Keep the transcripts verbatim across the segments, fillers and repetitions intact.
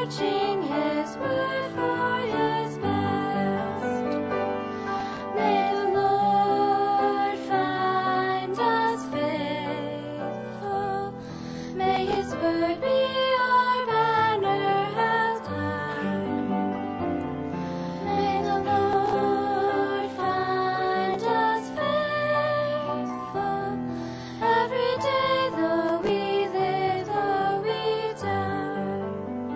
searching His word for His best. May the Lord find us faithful. May His word be our banner held high. May the Lord find us faithful every day, though we live, though we die.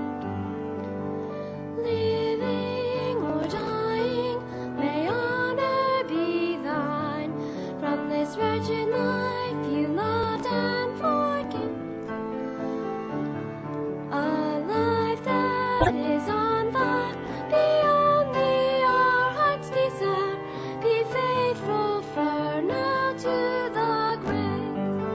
Living or dying, may honor be thine. From this wretched life you loved and forgiven, a life that is on thine, be only our hearts desire. Be faithful from now to the grave.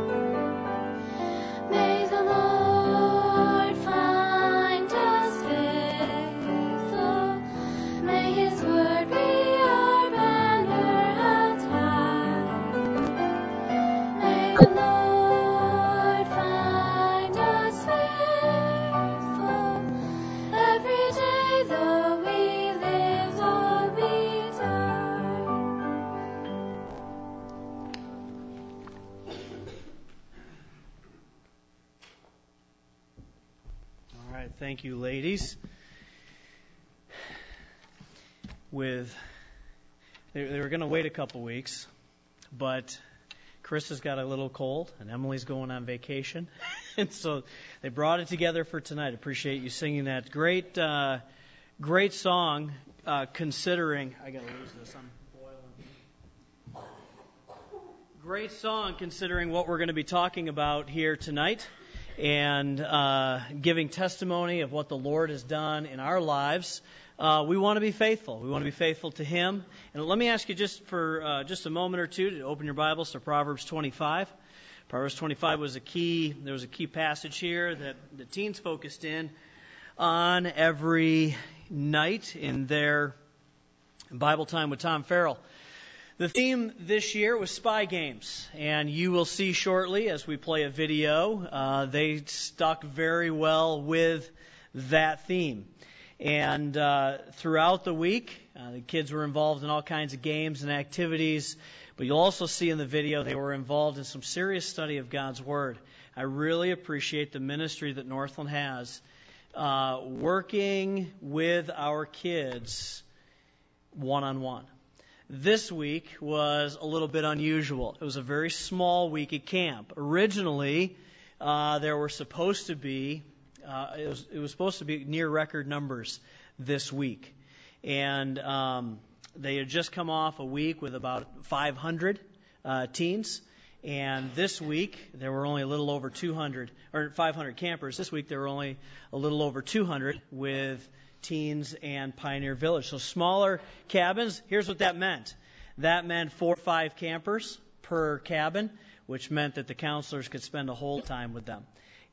May the Lord find us faithful. May His word be our banner held high. May the Lord find us faithful every day, though we live, though we die. All right, thank you, ladies. With they, they were going to wait a couple weeks, but Chris has got a little cold, and Emily's going on vacation, and so they brought it together for tonight. Appreciate you singing that great, uh, great song. Uh, considering, I got to lose this. I'm boiling. Great song, considering what we're going to be talking about here tonight, and uh, giving testimony of what the Lord has done in our lives. Uh, we want to be faithful. We want to be faithful to Him. And let me ask you just for uh, just a moment or two to open your Bibles to Proverbs twenty-five. Proverbs twenty-five was a key. There was a key passage here that the teens focused in on every night in their Bible time with Tom Farrell. The theme this year was spy games, and you will see shortly as we play a video, uh, they stuck very well with that theme. And uh, throughout the week, uh, the kids were involved in all kinds of games and activities, but you'll also see in the video they were involved in some serious study of God's Word. I really appreciate the ministry that Northland has, uh, working with our kids one-on-one. This week was a little bit unusual. It was a very small week at camp. Originally, uh, there were supposed to be Uh, it was it was supposed to be near record numbers this week, and um, they had just come off a week with about five hundred uh, teens, and this week there were only a little over two hundred or five hundred campers. This week there were only a little over two hundred with teens and Pioneer Village. So smaller cabins. Here's what that meant. That meant four or five campers per cabin, which meant that the counselors could spend a whole time with them.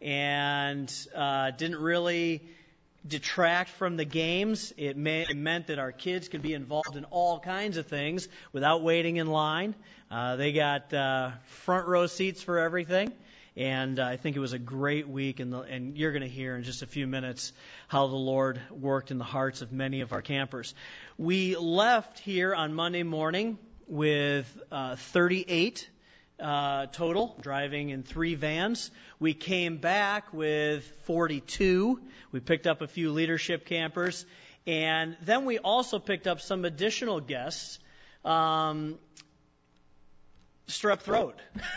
And uh, didn't really detract from the games. It, may, it meant that our kids could be involved in all kinds of things without waiting in line. Uh, they got uh, front row seats for everything, and uh, I think it was a great week. And, the, and you're going to hear in just a few minutes how the Lord worked in the hearts of many of our campers. We left here on Monday morning with uh, thirty-eight. Uh, total, driving in three vans. We came back with forty-two. We picked up a few leadership campers. And then we also picked up some additional guests. Um, strep throat.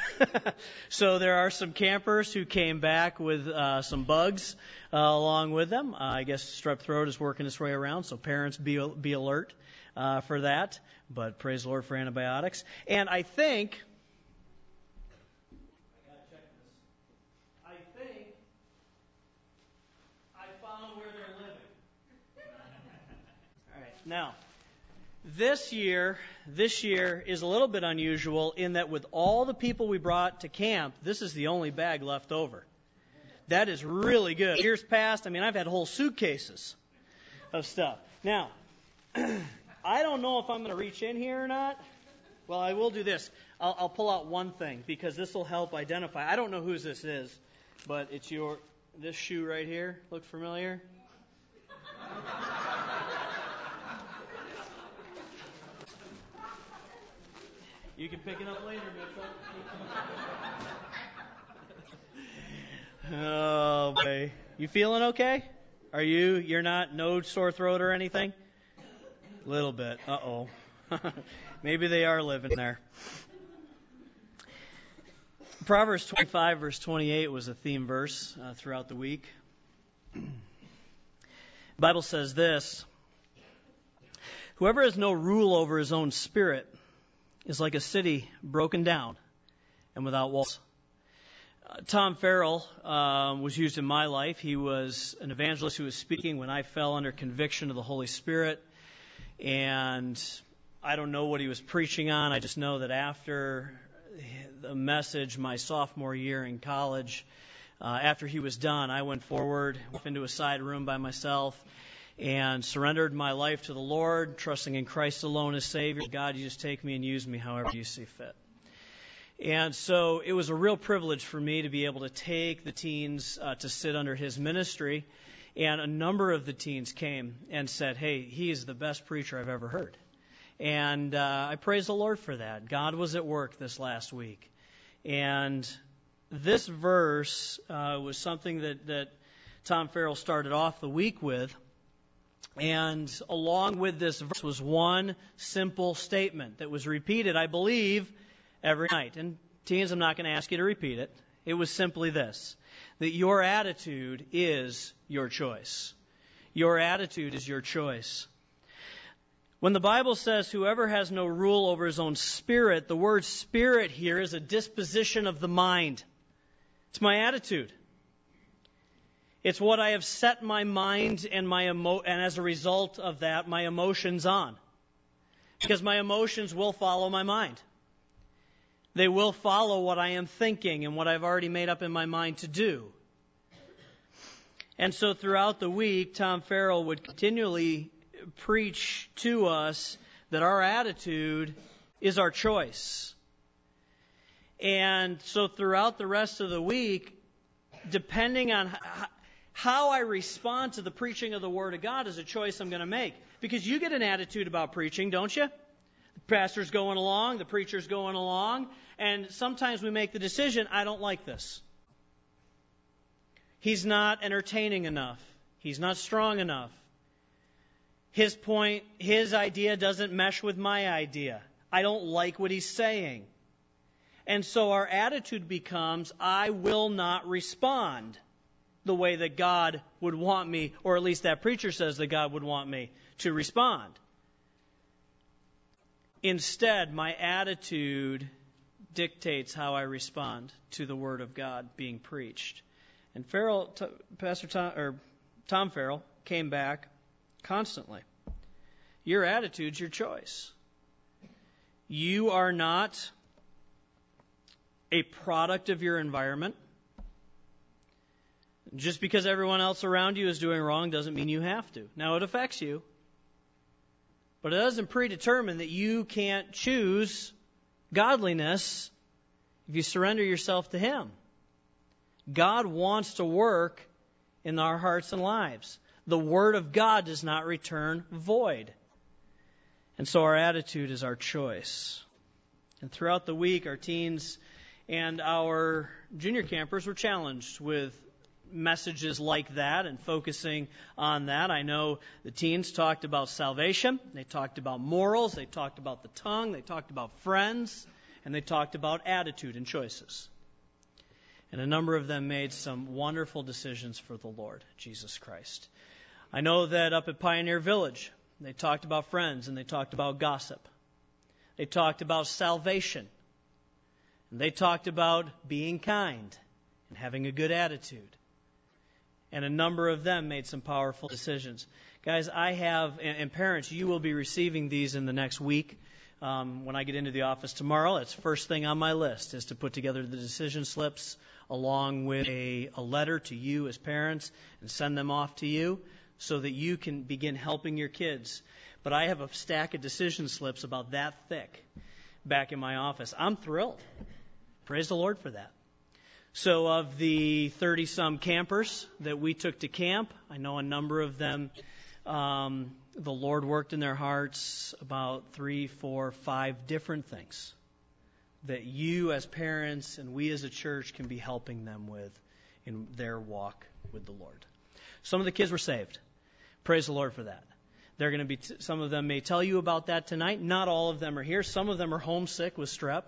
So there are some campers who came back with uh, some bugs uh, along with them. Uh, I guess strep throat is working its way around, so parents be, be alert uh, for that. But praise the Lord for antibiotics. And I think... Now, this year, this year is a little bit unusual in that with all the people we brought to camp, this is the only bag left over. That is really good. Years past, I mean, I've had whole suitcases of stuff. Now, I don't know if I'm going to reach in here or not. Well, I will do this. I'll, I'll pull out one thing because this will help identify. I don't know whose this is, but it's your this shoe right here. Look familiar? You can pick it up later, Mitchell. Oh, boy. You feeling okay? Are you? You're not? No sore throat or anything? A little bit. Uh-oh. Maybe they are living there. Proverbs twenty-five, verse twenty-eight was a theme verse uh, throughout the week. The Bible says this: whoever has no rule over his own spirit is like a city broken down and without walls. Uh, Tom Farrell uh, was used in my life. He was an evangelist who was speaking when I fell under conviction of the Holy Spirit. And I don't know what he was preaching on. I just know that after the message my sophomore year in college, uh, after he was done, I went forward, went into a side room by myself, and surrendered my life to the Lord, trusting in Christ alone as Savior. God, you just take me and use me however you see fit. And so it was a real privilege for me to be able to take the teens uh, to sit under his ministry. And a number of the teens came and said, hey, he is the best preacher I've ever heard. And uh, I praise the Lord for that. God was at work this last week. And this verse uh, was something that, that Tom Farrell started off the week with. And along with this verse was one simple statement that was repeated, I believe, every night. And teens, I'm not going to ask you to repeat it. It was simply this: that your attitude is your choice. Your attitude is your choice. When the Bible says whoever has no rule over his own spirit, the word spirit here is a disposition of the mind. It's my attitude. It's what I have set my mind and my emo- and as a result of that, my emotions on. Because my emotions will follow my mind. They will follow what I am thinking and what I've already made up in my mind to do. And so throughout the week, Tom Farrell would continually preach to us that our attitude is our choice. And so throughout the rest of the week, depending on how I respond to the preaching of the Word of God is a choice I'm going to make. Because you get an attitude about preaching, don't you? The pastor's going along, the preacher's going along, and sometimes we make the decision, I don't like this. He's not entertaining enough. He's not strong enough. His point, his idea doesn't mesh with my idea. I don't like what he's saying. And so our attitude becomes, I will not respond the way that God would want me, or at least that preacher says that God would want me to respond. Instead, my attitude dictates how I respond to the Word of God being preached. And Farrell, t- Pastor Tom, or Tom Farrell came back constantly. Your attitude's your choice. You are not a product of your environment. Just because everyone else around you is doing wrong doesn't mean you have to. Now, it affects you, but it doesn't predetermine that you can't choose godliness if you surrender yourself to Him. God wants to work in our hearts and lives. The Word of God does not return void. And so our attitude is our choice. And throughout the week, our teens and our junior campers were challenged with messages like that and focusing on that. I know the teens talked about salvation, they talked about morals, they talked about the tongue, they talked about friends, and they talked about attitude and choices. And a number of them made some wonderful decisions for the Lord, Jesus Christ. I know that up at Pioneer Village, they talked about friends and they talked about gossip. They talked about salvation. And they talked about being kind and having a good attitude. And a number of them made some powerful decisions. Guys, I have, and, and parents, you will be receiving these in the next week. Um, when I get into the office tomorrow, it's first thing on my list is to put together the decision slips along with a, a letter to you as parents and send them off to you so that you can begin helping your kids. But I have a stack of decision slips about that thick back in my office. I'm thrilled. Praise the Lord for that. So of the thirty-some campers that we took to camp, I know a number of them, um, the Lord worked in their hearts about three, four, five different things that you as parents and we as a church can be helping them with in their walk with the Lord. Some of the kids were saved. Praise the Lord for that. They're going to be. T- some of them may tell you about that tonight. Not all of them are here. Some of them are homesick with strep,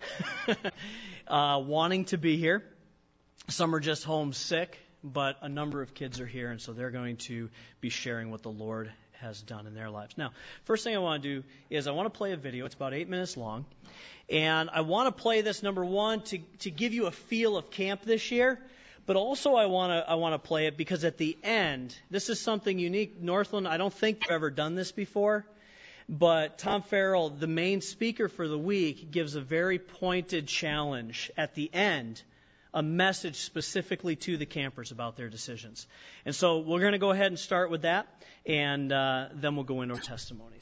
uh, wanting to be here. Some are just homesick, but a number of kids are here, and so they're going to be sharing what the Lord has done in their lives. Now, first thing I want to do is I want to play a video. It's about eight minutes long, and I want to play this, number one, to to give you a feel of camp this year. But also I want to I want to play it because at the end, this is something unique. Northland, I don't think they've ever done this before, but Tom Farrell, the main speaker for the week, gives a very pointed challenge at the end, a message specifically to the campers about their decisions. And so we're going to go ahead and start with that, and uh, then we'll go into our testimonies.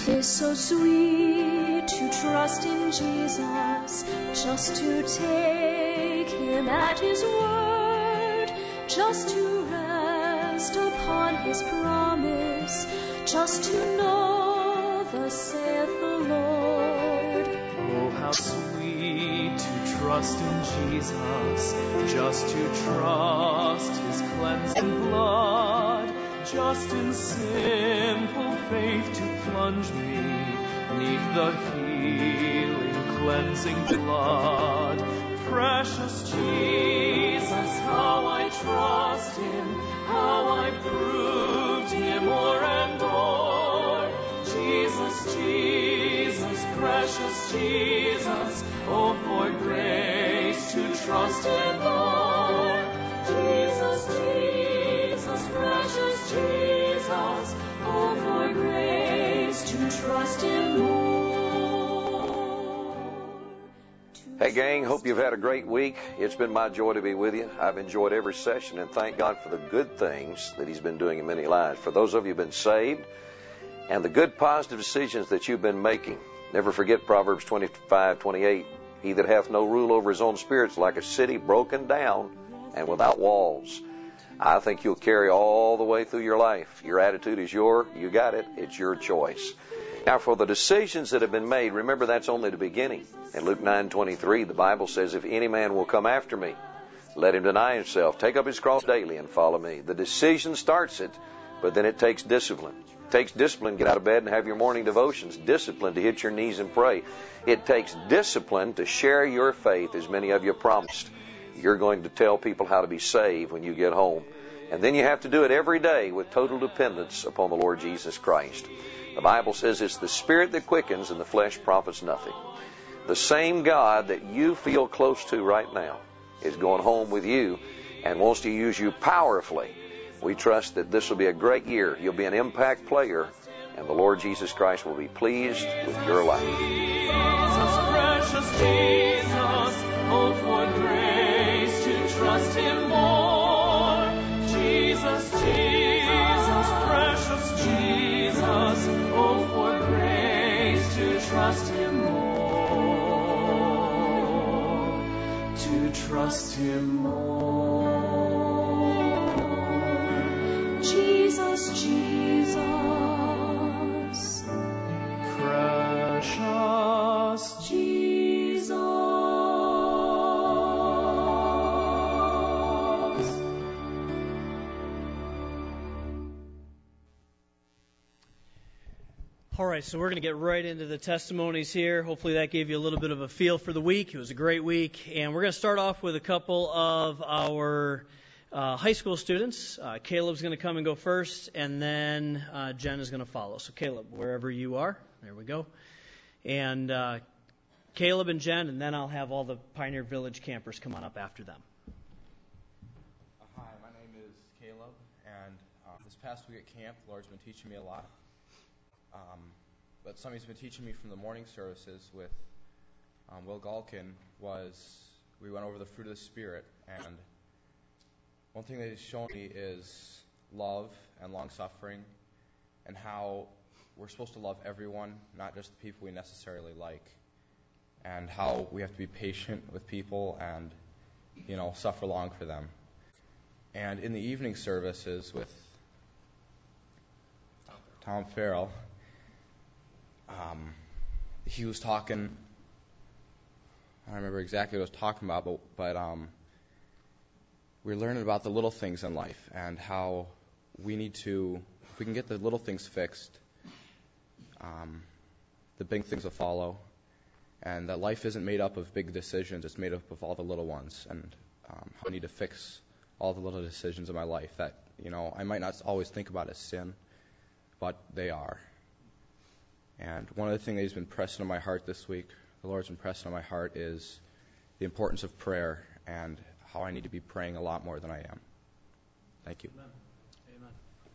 'Tis so sweet to trust in Jesus, just to take him at his word, just to rest upon his promise, just to know thus saith the Lord. Oh, how sweet to trust in Jesus, just to trust his cleansing blood, just in simple faith to plunge me neath the healing, cleansing blood. Precious Jesus, how I trust him, how I proved him o'er and o'er. Jesus, Jesus, precious Jesus, oh, for grace to trust him more. Jesus, Jesus, precious Jesus, oh, for grace to trust him more. Hey gang, hope you've had a great week. It's been my joy to be with you. I've enjoyed every session and thank God for the good things that he's been doing in many lives. For those of you who've been saved and the good positive decisions that you've been making. Never forget Proverbs twenty-five twenty-eight. He that hath no rule over his own spirit is like a city broken down and without walls. I think you'll carry all the way through your life. Your attitude is your, you got it, it's your choice. Now for the decisions that have been made, remember that's only the beginning. In Luke nine twenty-three, the Bible says, if any man will come after me, let him deny himself, take up his cross daily and follow me. The decision starts it, but then it takes discipline. It takes discipline to get out of bed and have your morning devotions. Discipline to hit your knees and pray. It takes discipline to share your faith, as many of you promised. You're going to tell people how to be saved when you get home. And then you have to do it every day with total dependence upon the Lord Jesus Christ. The Bible says it's the Spirit that quickens and the flesh profits nothing. The same God that you feel close to right now is going home with you and wants to use you powerfully. We trust that this will be a great year. You'll be an impact player, and the Lord Jesus Christ will be pleased with your life. Jesus, precious Jesus, oh, for grace to trust him more. Jesus, Jesus, precious Jesus, oh, for grace to trust him more, to trust him more. Jesus, Jesus, precious Jesus. All right, so we're going to get right into the testimonies here. Hopefully that gave you a little bit of a feel for the week. It was a great week. And we're going to start off with a couple of our uh, high school students. Uh, Caleb's going to come and go first, and then uh, Jen is going to follow. So Caleb, wherever you are, there we go. And uh, Caleb and Jen, and then I'll have all the Pioneer Village campers come on up after them. Uh, hi, my name is Caleb, and uh, this past week at camp, the Lord's been teaching me a lot. Um, but something he's been teaching me from the morning services with um, Will Galkin was we went over the fruit of the Spirit, and one thing that he's shown me is love and long-suffering, and how we're supposed to love everyone, not just the people we necessarily like, and how we have to be patient with people and, you know, suffer long for them. And in the evening services with Tom Farrell, um, he was talking, I don't remember exactly what he was talking about, but, but um, we were learning about the little things in life and how we need to, if we can get the little things fixed, um, the big things will follow, and that life isn't made up of big decisions, it's made up of all the little ones, and um, how I need to fix all the little decisions in my life that, you know, I might not always think about as sin, but they are. And one of the things that he's been pressing on my heart this week, the Lord's been pressing on my heart, is the importance of prayer and how I need to be praying a lot more than I am. Thank you. Amen. Amen.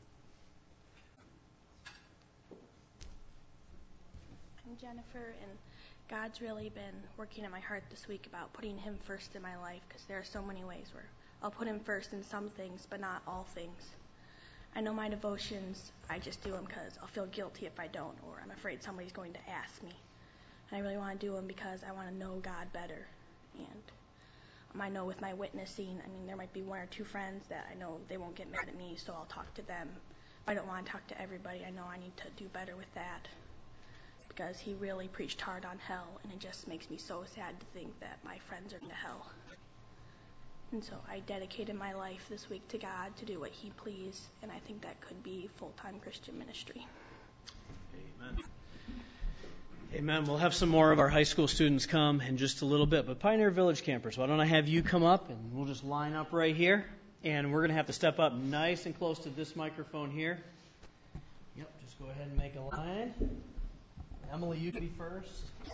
I'm Jennifer, and God's really been working in my heart this week about putting him first in my life, because there are so many ways where I'll put him first in some things, but not all things. I know my devotions, I just do them because I'll feel guilty if I don't, or I'm afraid somebody's going to ask me. And I really want to do them because I want to know God better. And um, I know with my witnessing, I mean, there might be one or two friends that I know they won't get mad at me, so I'll talk to them. If I don't want to talk to everybody, I know I need to do better with that, because he really preached hard on hell, and it just makes me so sad to think that my friends are going to hell. And so I dedicated my life this week to God to do what he pleased, and I think that could be full-time Christian ministry. Amen. Amen. We'll have some more of our high school students come in just a little bit. But Pioneer Village campers, why don't I have you come up, and we'll just line up right here. And we're going to have to step up nice and close to this microphone here. Yep, just go ahead and make a line. Emily, you can be first.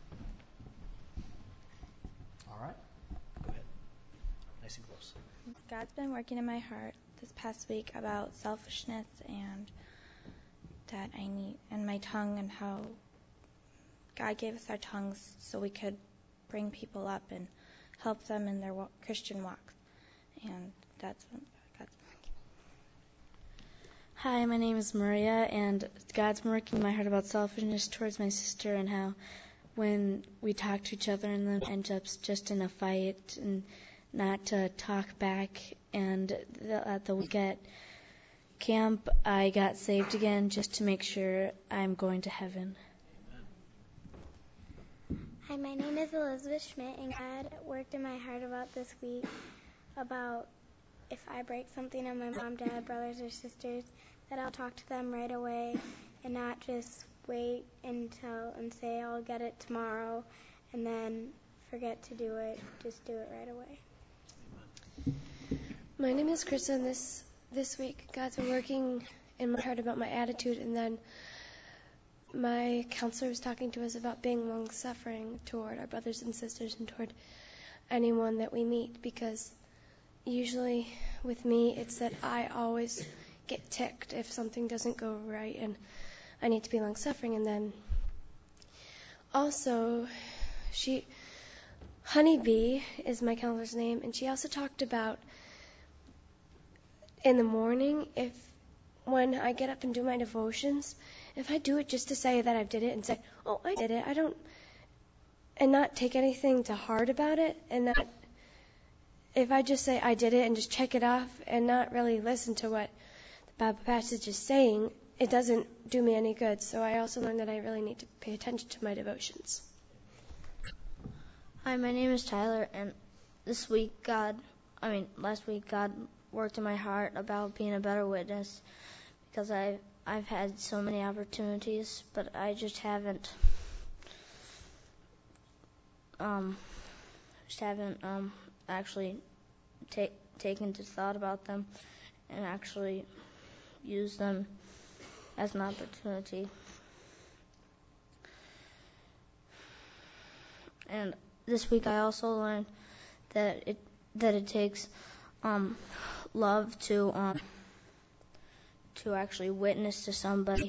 All right. Go ahead. Nice and close. God's been working in my heart this past week about selfishness and that I need, and my tongue, and how God gave us our tongues so we could bring people up and help them in their walk, Christian walk. And that's what God's been working. Hi, my name is Maria, and God's been working in my heart about selfishness towards my sister, and how when we talk to each other and then end up just in a fight, and not to talk back. And the, at the week at camp, I got saved again just to make sure I'm going to heaven. Hi, my name is Elizabeth Schmidt, and God worked in my heart about this week about if I break something on my mom, dad, brothers, or sisters, that I'll talk to them right away and not just wait until and say I'll get it tomorrow and then forget to do it. Just do it right away. My name is Krista, and this, this week God's been working in my heart about my attitude, and then my counselor was talking to us about being long-suffering toward our brothers and sisters and toward anyone that we meet, because usually with me it's that I always get ticked if something doesn't go right, and I need to be long-suffering. And then also, she, Honeybee is my counselor's name, and she also talked about in the morning, if when I get up and do my devotions, if I do it just to say that I did it and say, oh, I did it, I don't, and not take anything to heart about it, and not, if I just say I did it and just check it off and not really listen to what the Bible passage is saying, it doesn't do me any good. So I also learned that I really need to pay attention to my devotions. Hi, my name is Tyler, and this week God, I mean, last week God worked in my heart about being a better witness, because I've, I've had so many opportunities, but I just haven't, um, just haven't, um, actually take, taken to thought about them and actually use them as an opportunity. And this week I also learned that it that it takes um, love to um, to actually witness to somebody.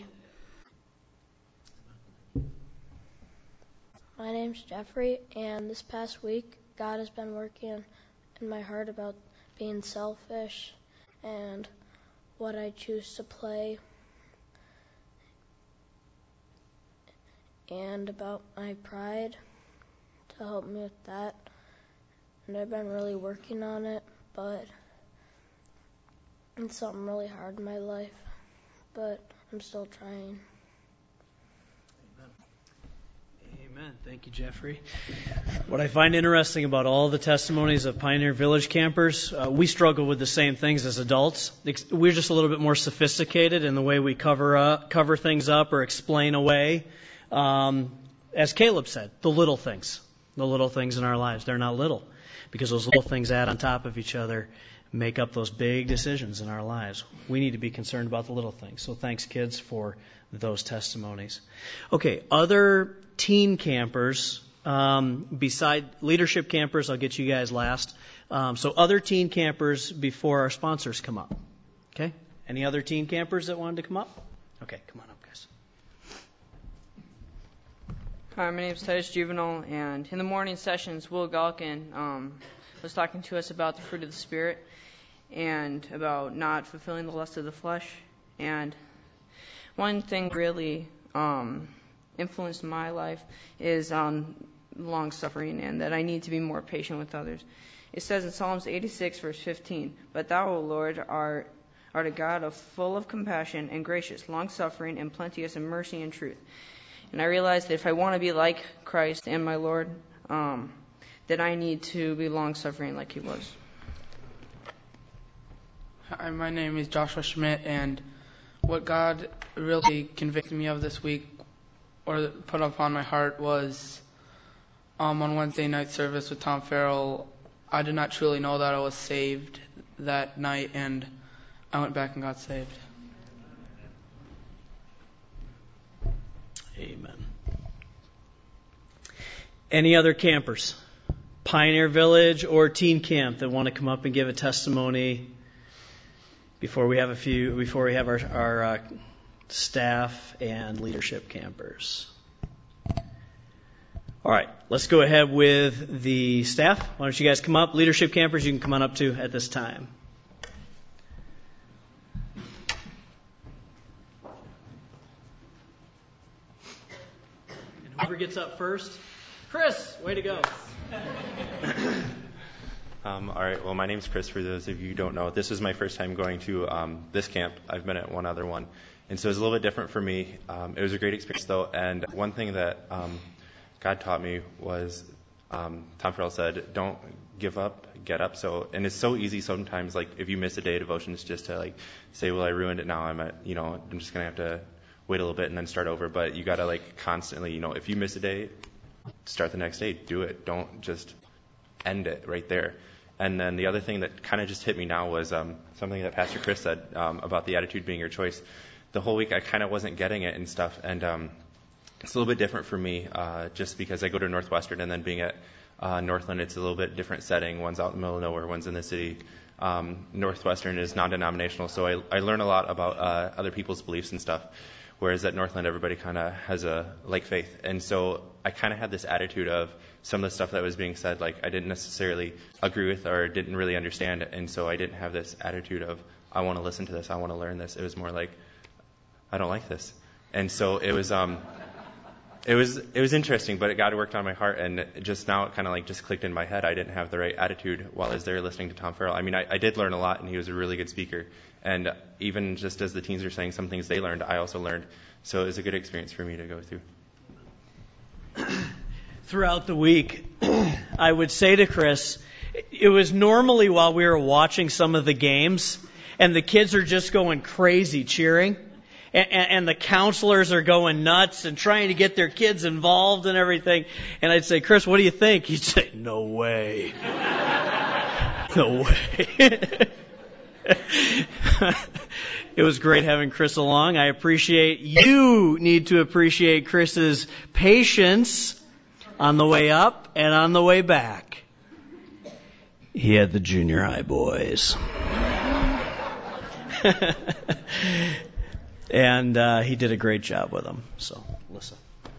My name's Jeffrey, and this past week God has been working in my heart about being selfish and what I choose to play, and about my pride to help me with that. And I've been really working on it, but it's something really hard in my life, but I'm still trying. Amen. Thank you, Jeffrey. What I find interesting about all the testimonies of Pioneer Village campers, uh, we struggle with the same things as adults. We're just a little bit more sophisticated in the way we cover up, cover things up or explain away. Um, as Caleb said, the little things, the little things in our lives, they're not little, because those little things add on top of each other, make up those big decisions in our lives. We need to be concerned about the little things. So thanks, kids, for those testimonies. Okay, other teen campers, um, beside leadership campers, I'll get you guys last. Um, so other teen campers before our sponsors come up. Okay? Any other teen campers that wanted to come up? Okay, come on up, guys. Hi, my name is Titus Juvenile, and in the morning sessions, Will Galkin um, was talking to us about the fruit of the Spirit and about not fulfilling the lust of the flesh. And one thing really um, influenced my life is um, long suffering, and that I need to be more patient with others. It says in Psalms eighty-six, verse fifteen, "But thou, O Lord, art, art a God of full of compassion and gracious, long-suffering, and plenteous in mercy and truth." And I realized that if I want to be like Christ and my Lord, um, that I need to be long-suffering like he was. Hi, my name is Joshua Schmidt, and what God really convicted me of this week, or put upon my heart, was um, on Wednesday night service with Tom Farrell. I did not truly know that I was saved that night, and I went back and got saved. Amen. Any other campers, Pioneer Village or Teen Camp, that want to come up and give a testimony before we have a few, before we have our, our uh, staff and leadership campers? All right, let's go ahead with the staff. Why don't you guys come up? Leadership campers, you can come on up too at this time. And whoever gets up first, Chris, way to go. Um, all right, well, my name's Chris, for those of you who don't know. This is my first time going to um, this camp. I've been at one other one. And so it was a little bit different for me. Um, it was a great experience, though. And one thing that um, God taught me was, um, Tom Farrell said, don't give up, get up. So, and it's so easy sometimes, like, if you miss a day of devotions, just to, like, say, well, I ruined it now. I'm at, you know, I'm just going to have to wait a little bit and then start over. But you got to, like, constantly, you know, if you miss a day, start the next day. Do it. Don't just end it right there. And then the other thing that kind of just hit me now was um, something that Pastor Chris said um, about the attitude being your choice. The whole week I kind of wasn't getting it and stuff, and um, it's a little bit different for me uh, just because I go to Northwestern, and then being at uh, Northland, it's a little bit different setting. One's out in the middle of nowhere, one's in the city. Um, Northwestern is non-denominational, so I, I learn a lot about uh, other people's beliefs and stuff, whereas at Northland everybody kind of has a like faith. And so I kind of had this attitude of some of the stuff that was being said, like I didn't necessarily agree with or didn't really understand it, and so I didn't have this attitude of, I want to listen to this, I want to learn this. It was more like, I don't like this. And so it was um, it was it was interesting, but God worked on my heart, and just now it kind of like just clicked in my head. I didn't have the right attitude while I was there listening to Tom Farrell. I mean, I, I did learn a lot, and he was a really good speaker. And even just as the teens are saying some things they learned, I also learned. So it was a good experience for me to go through. Throughout the week, I would say to Chris, it was normally while we were watching some of the games, and the kids are just going crazy cheering, and, and the counselors are going nuts and trying to get their kids involved and everything. And I'd say, Chris, what do you think? He'd say, no way. No way. It was great having Chris along. I appreciate, you need to appreciate Chris's patience on the way up and on the way back. He had the junior high boys. And uh, he did a great job with them. So, listen.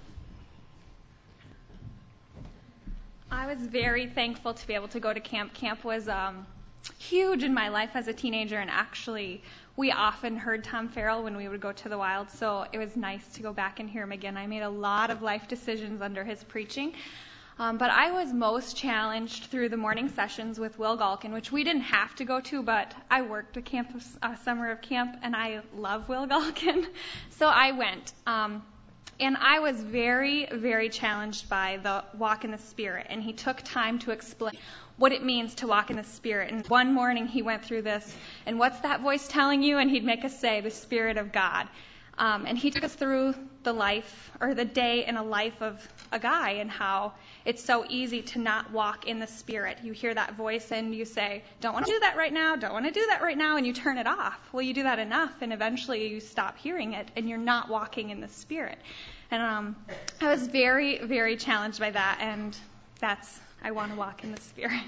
I was very thankful to be able to go to camp. Camp was um, huge in my life as a teenager, and actually we often heard Tom Farrell when we would go to the Wild, so it was nice to go back and hear him again. I made a lot of life decisions under his preaching. Um, but I was most challenged through the morning sessions with Will Galkin, which we didn't have to go to, but I worked a camp, a summer of camp, and I love Will Galkin, so I went. Um, and I was very, very challenged by the walk in the Spirit, and he took time to explain what it means to walk in the Spirit. And one morning he went through this, and what's that voice telling you? And he'd make us say, the Spirit of God. Um, and he took us through the life, or the day in a life of a guy, and how it's so easy to not walk in the Spirit. You hear that voice and you say, don't want to do that right now, don't want to do that right now, and you turn it off. Well, you do that enough, and eventually you stop hearing it, and you're not walking in the Spirit. And um, I was very, very challenged by that, and that's, I want to walk in the Spirit.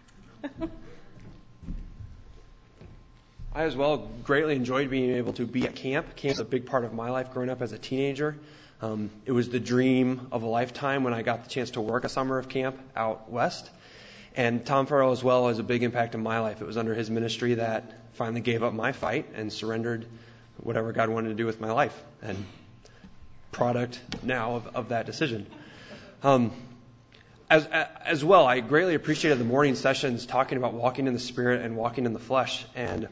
I as well greatly enjoyed being able to be at camp. Camp is a big part of my life growing up as a teenager. Um, it was the dream of a lifetime when I got the chance to work a summer of camp out west. And Tom Farrell as well has a big impact in my life. It was under his ministry that finally gave up my fight and surrendered whatever God wanted to do with my life, and product now of, of that decision. Um, as as well, I greatly appreciated the morning sessions talking about walking in the Spirit and walking in the flesh. And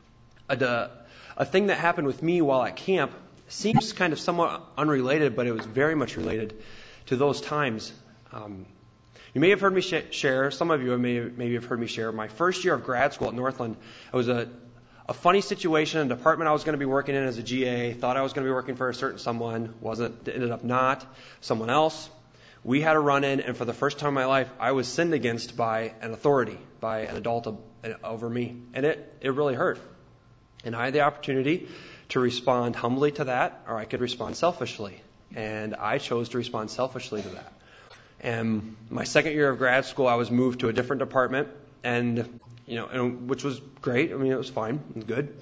a, a thing that happened with me while at camp seems kind of somewhat unrelated, but it was very much related to those times. Um, you may have heard me sh- share, some of you may maybe have heard me share, my first year of grad school at Northland. It was a, a funny situation, a department I was going to be working in as a G A, thought I was going to be working for a certain someone, wasn't, ended up not, someone else. We had a run-in, and for the first time in my life, I was sinned against by an authority, by an adult over me. And it, it really hurt. And I had the opportunity to respond humbly to that, or I could respond selfishly. And I chose to respond selfishly to that. And my second year of grad school, I was moved to a different department, and you know, and, which was great. I mean, it was fine, it was good.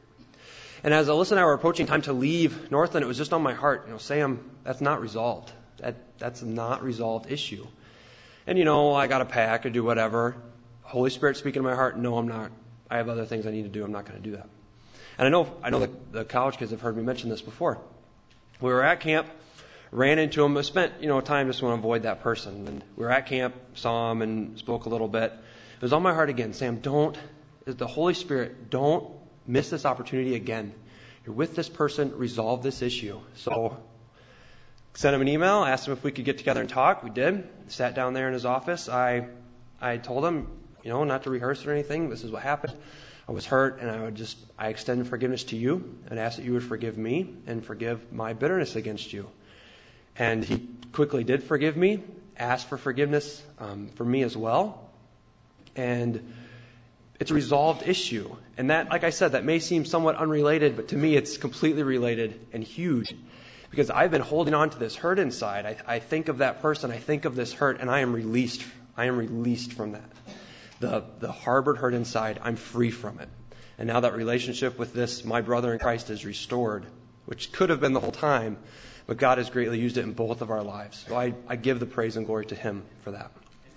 And as Alyssa and I were approaching time to leave Northland, it was just on my heart, you know, Sam, that's not resolved. That that's a not resolved issue. And you know, I got to pack or do whatever. Holy Spirit speaking to my heart, no, I'm not. I have other things I need to do. I'm not going to do that. And I know I know the, the college kids have heard me mention this before. We were at camp, ran into him, spent you know time just want to avoid that person. And we were at camp, saw him, and spoke a little bit. It was on my heart again. Sam, don't, the Holy Spirit, don't miss this opportunity again. You're with this person, resolve this issue. So sent him an email, asked him if we could get together and talk. We did. Sat down there in his office. I I told him, you know, not to rehearse or anything. This is what happened. I was hurt, and I would just, I extend forgiveness to you and ask that you would forgive me and forgive my bitterness against you. And he quickly did forgive me, asked for forgiveness um, for me as well. And it's a resolved issue. And that, like I said, that may seem somewhat unrelated, but to me it's completely related and huge. Because I've been holding on to this hurt inside. I, I think of that person, I think of this hurt, and I am released. I am released from that. The the harbored hurt inside, I'm free from it. And now that relationship with this, my brother in Christ, is restored, which could have been the whole time, but God has greatly used it in both of our lives. So I, I give the praise and glory to Him for that.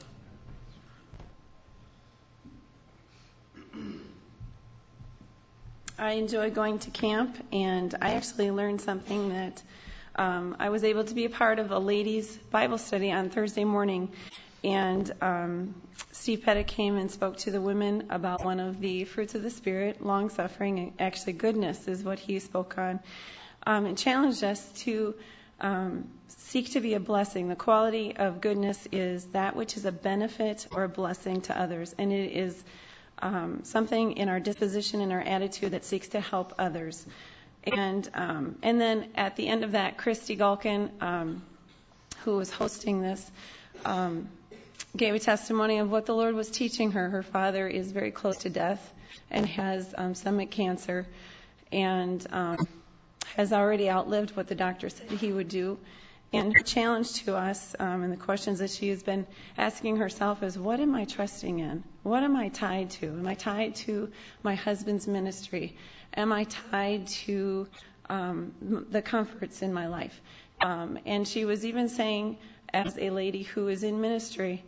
I enjoy going to camp, and I actually learned something that um, I was able to be a part of a ladies' Bible study on Thursday morning, and um, Steve Pettit came and spoke to the women about one of the fruits of the Spirit, long-suffering, and actually goodness is what he spoke on, um, and challenged us to um, seek to be a blessing. The quality of goodness is that which is a benefit or a blessing to others, and it is Um, something in our disposition and our attitude that seeks to help others. And um, and then at the end of that, Christy Galkin, um, who was hosting this, um, gave a testimony of what the Lord was teaching her. Her father is very close to death and has um, stomach cancer and um, has already outlived what the doctor said he would do. And her challenge to us um, and the questions that she has been asking herself is, what am I trusting in? What am I tied to? Am I tied to my husband's ministry? Am I tied to um, the comforts in my life? Um, and she was even saying, as a lady who is in ministry,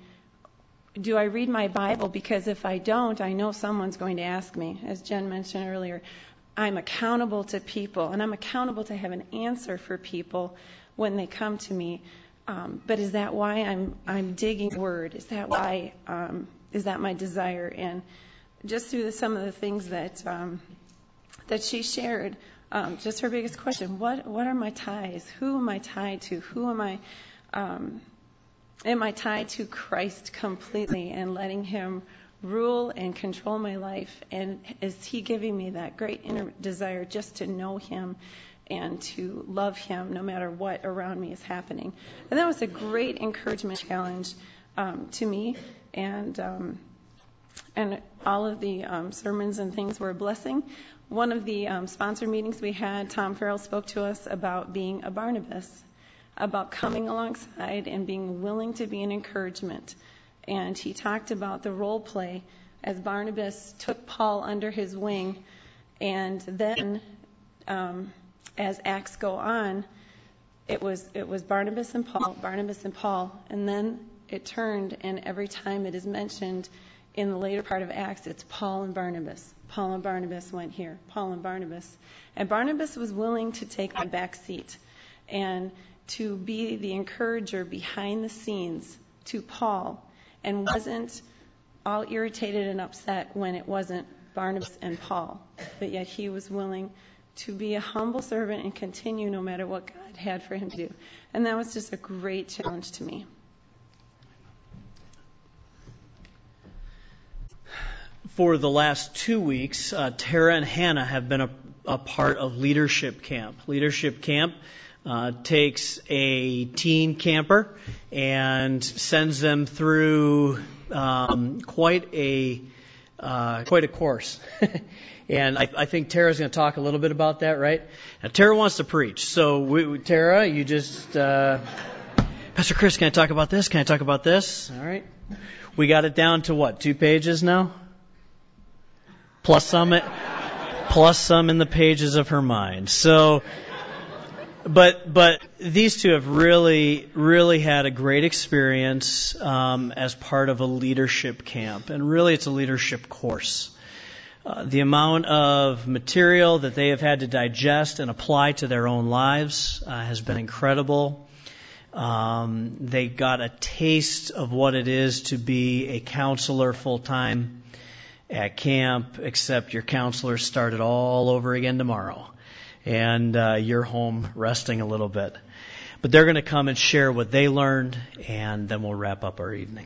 do I read my Bible? Because if I don't, I know someone's going to ask me. As Jen mentioned earlier, I'm accountable to people, and I'm accountable to have an answer for people when they come to me. Um, but is that why I'm I'm digging word? Is that why um, is that my desire? And just through the, some of the things that um, that she shared, um, just her biggest question: what what are my ties? Who am I tied to? Who am I? Um, am I tied to Christ completely and letting Him rule and control my life? And is He giving me that great inner desire just to know Him and to love Him no matter what around me is happening? And that was a great encouragement challenge um, to me, and um, and all of the um, sermons and things were a blessing. One of the um, sponsor meetings we had, Tom Farrell spoke to us about being a Barnabas, about coming alongside and being willing to be an encouragement. And he talked about the role play as Barnabas took Paul under his wing, and then um, as Acts go on, it was it was Barnabas and Paul, Barnabas and Paul, and then it turned, and every time it is mentioned in the later part of Acts, it's Paul and Barnabas, Paul and Barnabas went here, Paul and Barnabas. And Barnabas was willing to take a back seat and to be the encourager behind the scenes to Paul, and wasn't all irritated and upset when it wasn't Barnabas and Paul, but yet he was willing to be a humble servant and continue no matter what God had for him to do. And that was just a great challenge to me. For the last two weeks, uh, Tara and Hannah have been a, a part of Leadership Camp. Leadership Camp uh, takes a teen camper and sends them through um, quite a uh, quite a course. And I, I think Tara's going to talk a little bit about that, right? Now, Tara wants to preach. So, we, Tara, you just... Uh, Pastor Chris, can I talk about this? Can I talk about this? All right. We got it down to what, two pages now? Plus some, plus some in the pages of her mind. So, but but these two have really, really had a great experience um, as part of a leadership camp. And really, it's a leadership course. Uh, the amount of material that they have had to digest and apply to their own lives uh, has been incredible. Um, they got a taste of what it is to be a counselor full-time at camp, except your counselor started all over again tomorrow, and uh, you're home resting a little bit. But they're going to come and share what they learned, and then we'll wrap up our evening.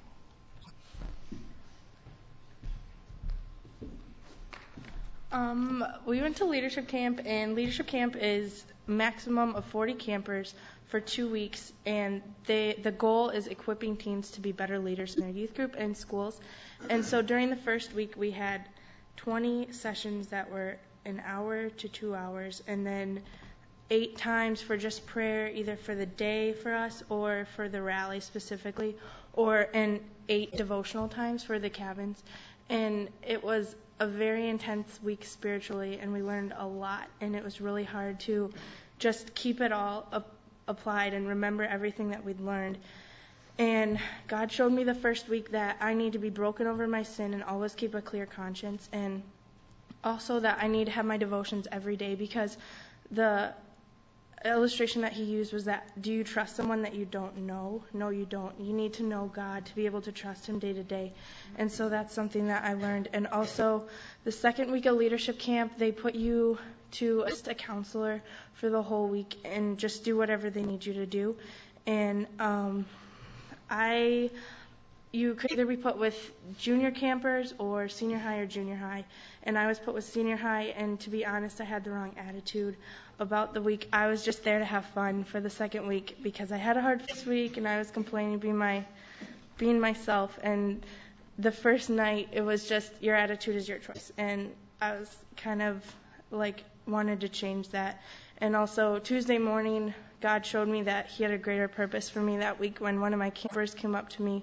Um, we went to leadership camp, and leadership camp is maximum of forty campers for two weeks, and they, the goal is equipping teens to be better leaders in their youth group and schools. And so during the first week, we had twenty sessions that were an hour to two hours, and then eight times for just prayer, either for the day for us or for the rally specifically, or and eight devotional times for the cabins. And it was a very intense week spiritually, and we learned a lot, and it was really hard to just keep it all up, applied and remember everything that we'd learned. And God showed me the first week that I need to be broken over my sin and always keep a clear conscience, and also that I need to have my devotions every day, because the illustration that he used was that, do you trust someone that you don't know? No, you don't. You need to know God to be able to trust him day to day. And so that's something that I learned. And also, the second week of leadership camp, they put you to assist a counselor for the whole week and just do whatever they need you to do. And um, I, you could either be put with junior campers or senior high or junior high. And I was put with senior high, and to be honest, I had the wrong attitude about the week. I was just there to have fun for the second week because I had a hard first week and I was complaining, being my, being myself. And the first night, it was just, your attitude is your choice. And I was kind of like wanted to change that. And also Tuesday morning, God showed me that he had a greater purpose for me that week when one of my campers came up to me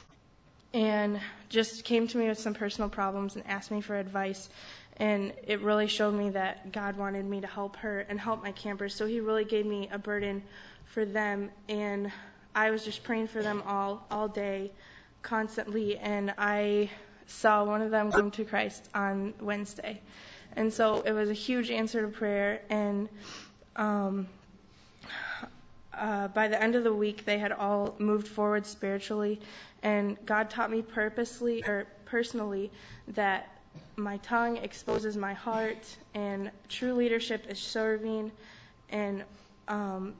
and just came to me with some personal problems and asked me for advice. And it really showed me that God wanted me to help her and help my campers. So he really gave me a burden for them. And I was just praying for them all, all day, constantly. And I saw one of them come to Christ on Wednesday. And so it was a huge answer to prayer. And um, uh, by the end of the week, they had all moved forward spiritually. And God taught me purposely or personally that my tongue exposes my heart, and true leadership is serving. And um,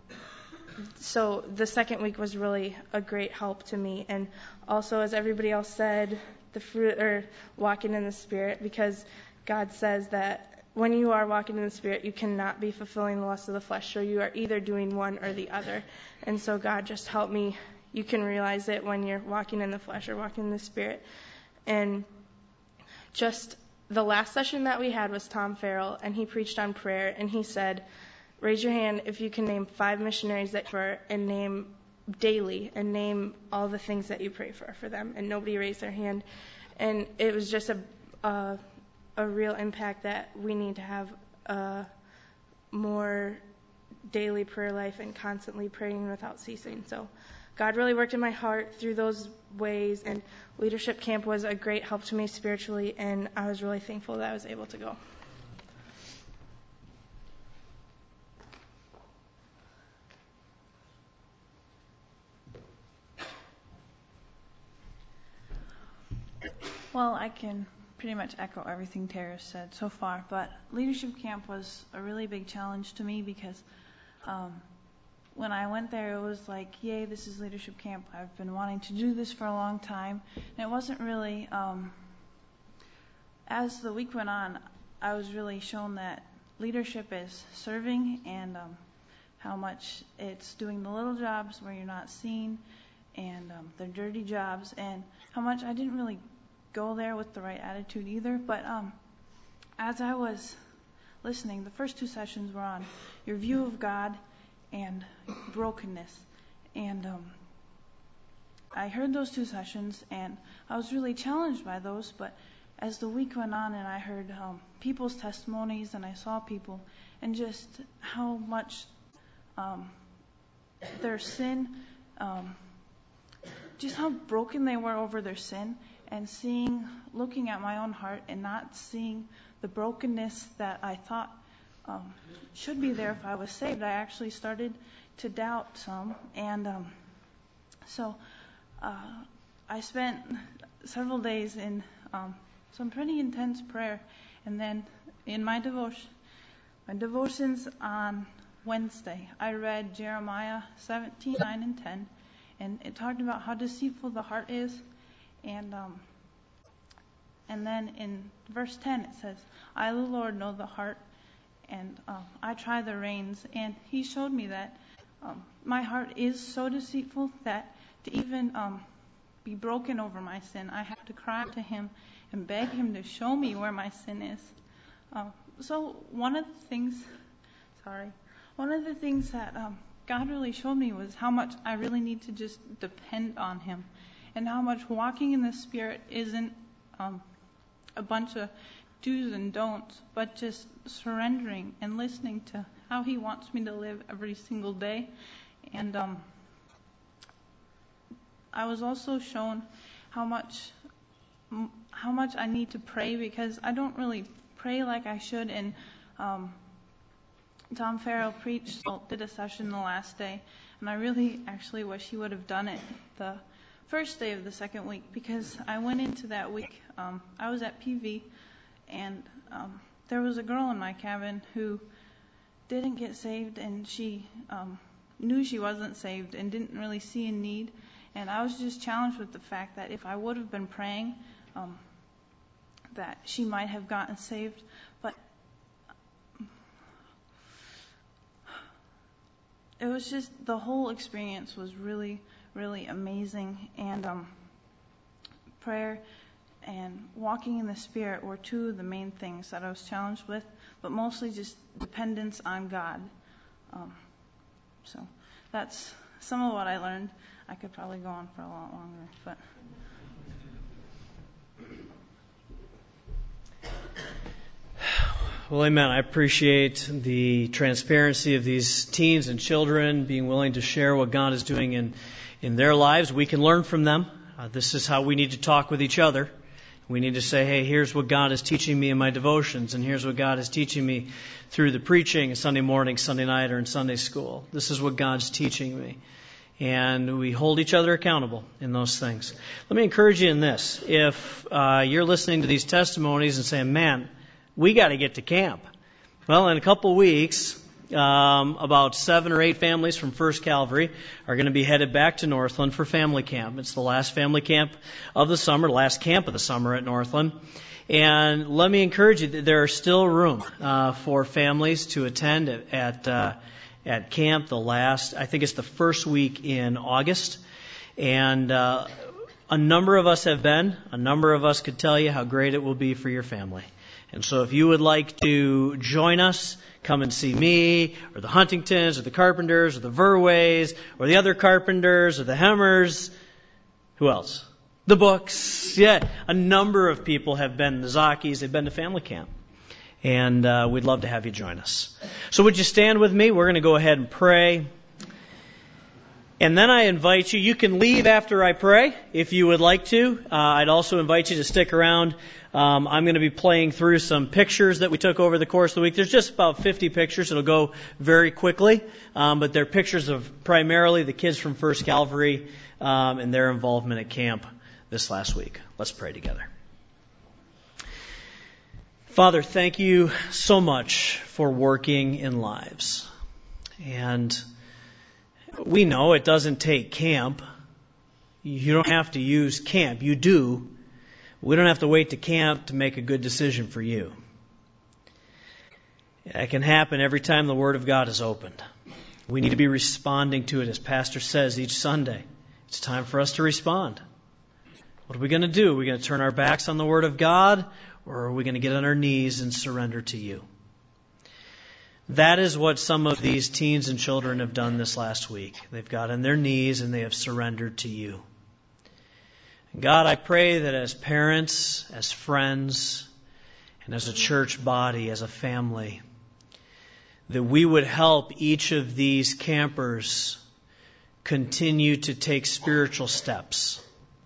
so the second week was really a great help to me. And also, as everybody else said, the fruit or walking in the Spirit, because God says that when you are walking in the Spirit, you cannot be fulfilling the lust of the flesh. So you are either doing one or the other. And so God just helped me. You can realize it when you're walking in the flesh or walking in the Spirit. And just the last session that we had was Tom Farrell, and he preached on prayer, and he said, raise your hand if you can name five missionaries that you pray for, and name daily, and name all the things that you pray for for them. And nobody raised their hand. And it was just a a, a real impact that we need to have a more daily prayer life and constantly praying without ceasing. So God really worked in my heart through those ways, and leadership camp was a great help to me spiritually, and I was really thankful that I was able to go. Well, I can pretty much echo everything Tara said so far, but leadership camp was a really big challenge to me because um, when I went there, it was like, yay, this is leadership camp. I've been wanting to do this for a long time. And it wasn't really, um, as the week went on, I was really shown that leadership is serving and um, how much it's doing the little jobs where you're not seen and um, the dirty jobs, and how much I didn't really go there with the right attitude either. But um, as I was listening, the first two sessions were on your view of God and brokenness. And um, I heard those two sessions, and I was really challenged by those. But as the week went on, and I heard um, people's testimonies, and I saw people, and just how much um, their sin, um, just how broken they were over their sin, and seeing, looking at my own heart and not seeing the brokenness that I thought um, should be there if I was saved, I actually started to doubt some. And um, so uh, I spent several days in um, some pretty intense prayer. And then in my devotion, my devotions on Wednesday, I read Jeremiah seventeen, nine and ten. And it talked about how deceitful the heart is. And um, and then in verse ten it says, I, the Lord, know the heart, and um, I try the reins. And he showed me that um, my heart is so deceitful that to even um, be broken over my sin, I have to cry to him and beg him to show me where my sin is. Uh, so one of the things, sorry, one of the things that um, God really showed me was how much I really need to just depend on him. And how much walking in the Spirit isn't um, a bunch of do's and don'ts, but just surrendering and listening to how he wants me to live every single day. And um, I was also shown how much how much I need to pray, because I don't really pray like I should. And um, Tom Farrell preached, did a session the last day, and I really actually wish he would have done it the first day of the second week, because I went into that week, um, I was at P V, and um, there was a girl in my cabin who didn't get saved, and she um, knew she wasn't saved and didn't really see a need. And I was just challenged with the fact that if I would have been praying, um, that she might have gotten saved. But it was just, the whole experience was really really amazing. And um, prayer and walking in the Spirit were two of the main things that I was challenged with, but mostly just dependence on God. Um, so that's some of what I learned. I could probably go on for a lot longer, but well, amen. I appreciate the transparency of these teens and children being willing to share what God is doing in in their lives. We can learn from them. Uh, this is how we need to talk with each other. We need to say, hey, here's what God is teaching me in my devotions, and here's what God is teaching me through the preaching Sunday morning, Sunday night, or in Sunday school. This is what God's teaching me. And we hold each other accountable in those things. Let me encourage you in this. If uh, you're listening to these testimonies and saying, man, we got to get to camp. Well, in a couple weeks, Um, about seven or eight families from First Calvary are going to be headed back to Northland for family camp. It's the last family camp of the summer, last camp of the summer at Northland. And let me encourage you that there are still room uh, for families to attend at at, uh, at camp. The last, I think it's the first week in August. And uh, a number of us have been. A number of us could tell you how great it will be for your family. And so if you would like to join us, come and see me, or the Huntingtons, or the Carpenters, or the Verways, or the other Carpenters, or the Hemmers. Who else? The Books. Yeah, a number of people have been, the Zakis, they've been to family camp. And uh, we'd love to have you join us. So would you stand with me? We're going to go ahead and pray. And then I invite you, you can leave after I pray if you would like to. Uh, I'd also invite you to stick around. Um, I'm going to be playing through some pictures that we took over the course of the week. There's just about fifty pictures. It'll go very quickly. Um, but they're pictures of primarily the kids from First Calvary um, and their involvement at camp this last week. Let's pray together. Father, thank you so much for working in lives. And we know it doesn't take camp. You don't have to use camp. You do. We don't have to wait to camp to make a good decision for you. It can happen every time the Word of God is opened. We need to be responding to it, as Pastor says each Sunday. It's time for us to respond. What are we going to do? Are we going to turn our backs on the Word of God, or are we going to get on our knees and surrender to you? That is what some of these teens and children have done this last week. They've got on their knees and they have surrendered to you. God, I pray that as parents, as friends, and as a church body, as a family, that we would help each of these campers continue to take spiritual steps.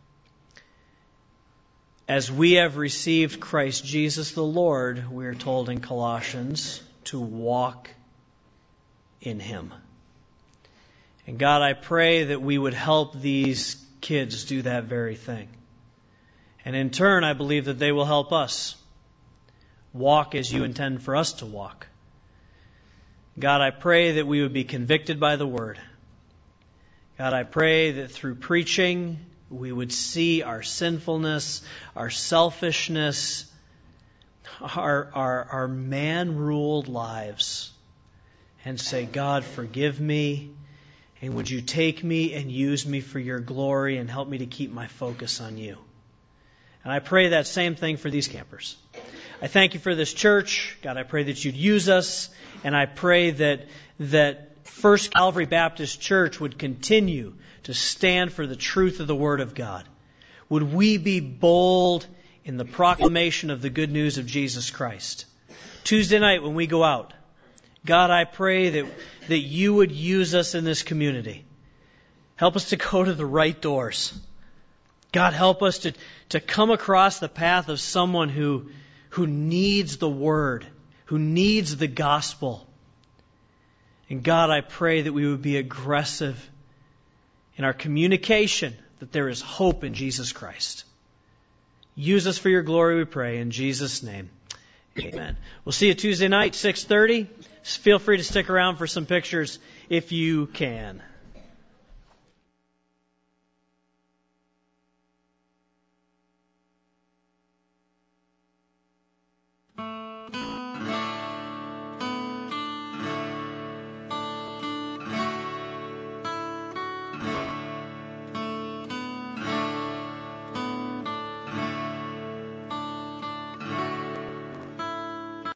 As we have received Christ Jesus the Lord, we are told in Colossians, to walk in Him. And God, I pray that we would help these kids do that very thing. And in turn, I believe that they will help us walk as you intend for us to walk. God, I pray that we would be convicted by the Word. God, I pray that through preaching, we would see our sinfulness, our selfishness, our, our, our man-ruled lives, and say, God, forgive me, and would you take me and use me for your glory and help me to keep my focus on you. And I pray that same thing for these campers. I thank you for this church. God, I pray that you'd use us, and I pray that that First Calvary Baptist Church would continue to stand for the truth of the Word of God. Would we be bold in the proclamation of the good news of Jesus Christ? Tuesday night when we go out, God, I pray that, that you would use us in this community. Help us to go to the right doors. God, help us to, to come across the path of someone who, who needs the Word, who needs the gospel. And God, I pray that we would be aggressive in our communication, that there is hope in Jesus Christ. Use us for your glory, we pray, in Jesus' name. Amen. We'll see you Tuesday night, six thirty. Feel free to stick around for some pictures if you can.